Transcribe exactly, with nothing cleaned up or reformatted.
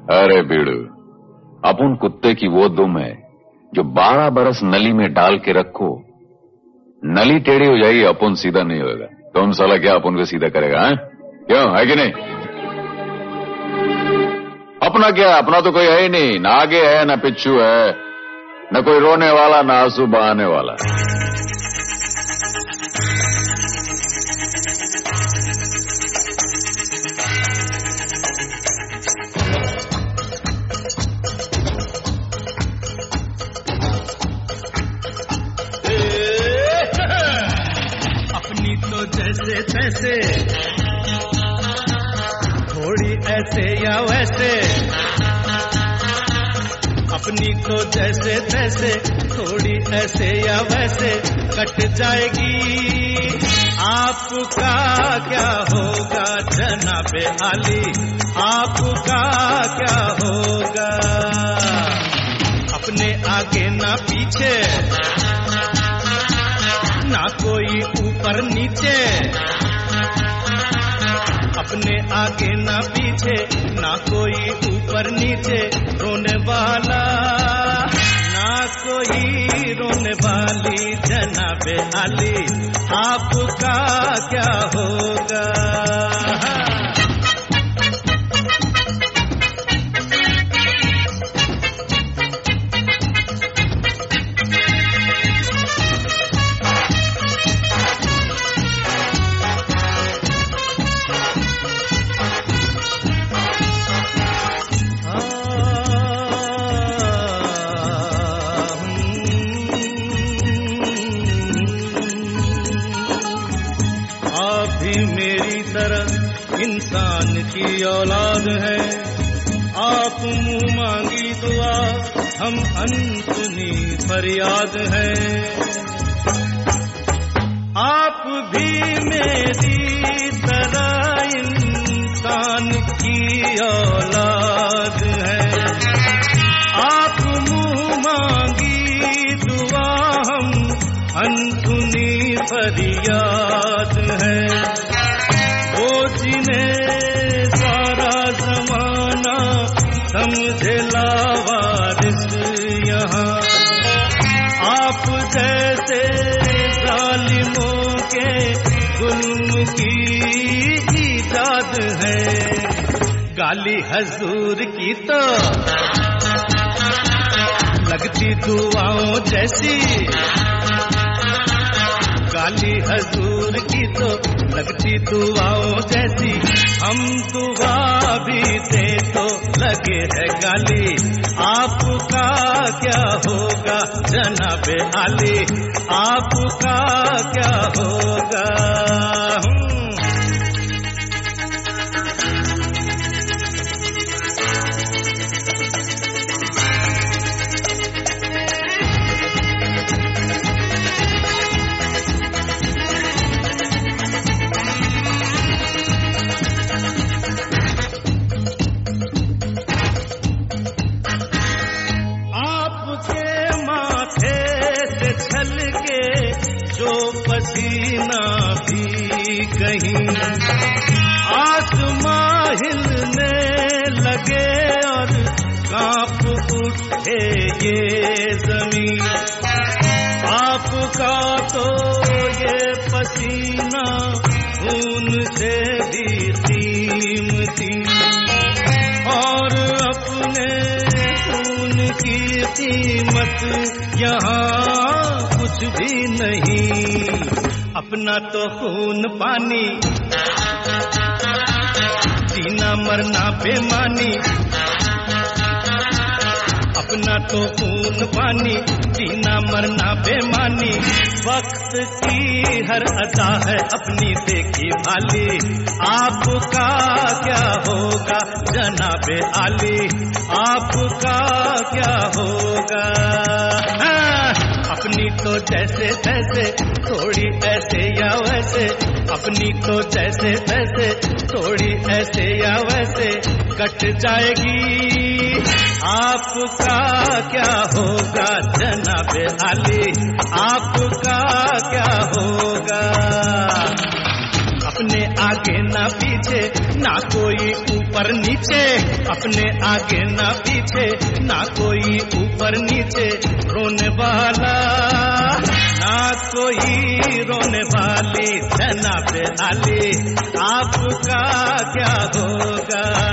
अरे बीड़ू, अपन कुत्ते की वो दुम है जो बारह बरस नली में डाल के रखो, नली टेढ़ी हो जाएगी, अपन सीधा नहीं होगा। तुम साला क्या अपन को सीधा करेगा? है क्यों, है कि नहीं? अपना क्या, अपना तो कोई है ही नहीं, ना आगे है ना पिछू है, न कोई रोने वाला ना आंसू बहाने वाला। अपनी तो जैसे तैसे, थोड़ी ऐसे या वैसे, अपनी तो जैसे तैसे, थोड़ी ऐसे या वैसे कट जाएगी। आपका क्या होगा जनाबे आली, आपका क्या होगा? अपने आगे ना पीछे, ना कोई ऊपर नीचे, अपने आगे ना पीछे, ना कोई ऊपर नीचे, रोने वाला ना कोई रोने वाली जनाबे आली, आपका क्या होगा? इंसान की औलाद है, आप मुंह मांगी दुआ, हम अनसुनी फरियाद है। आप भी मेरी तरह इंसान की औलाद है, आप मुंह मांगी दुआ, हम अनसुनी फरियाद है। जिन्हें सारा जमाना समझे लावारिस यहाँ, आप जैसे जालिमों के जुल्म की ईजाद है। गाली हजूर की तो लगती दुआओं जैसी, गाली हजूर की तो लगती दुआओं जैसी, हम दुआ भी दे तो लगे है गाली। आपका क्या होगा जनाबे आली, आपका क्या होगा? पसीना भी कहीं आसमां हिलने लगे और कांप उठे ये जमीन, आपका तो ये पसीना खून से भी कीमती, और अपने खून की कीमत यहाँ कुछ भी नहीं। अपना तो खून पानी, जीना मरना बेमानी, अपना तो खून पानी, जीना मरना बेमानी। वक्त की हर अदा है अपनी देखी भाली, आपका क्या होगा जनाबे आली, आपका क्या होगा? अपनी तो जैसे तैसे, थोड़ी ऐसे या वैसे, अपनी तो जैसे तैसे, थोड़ी ऐसे या वैसे कट जाएगी। आपका क्या होगा जनाबे आली, आपका क्या होगा? अपने आगे ना पीछे, ना कोई ऊपर नीचे, अपने आगे ना पीछे, ना कोई ऊपर नीचे, रोने वाला ना कोई रोने वाली, जनाब आली आपका क्या होगा।